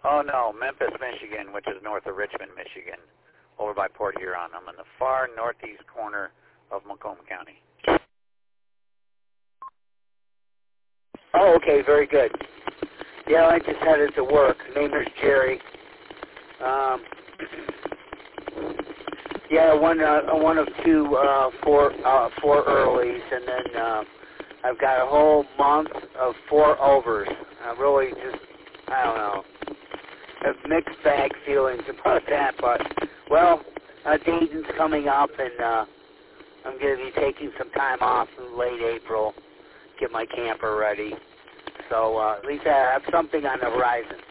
Oh, no, Memphis, Michigan, which is north of Richmond, Michigan, over by Port Huron. I'm in the far northeast corner of Macomb County. Oh, okay, very good. Yeah, I just headed to work. Name is Jerry. Yeah, one of two four earlies, and then I've got a whole month of 4 overs. I really just, I don't know, have mixed bag feelings about that, but, well, Dayton's coming up, and I'm going to be taking some time off in late April, get my camper ready. So at least I have something on the horizon.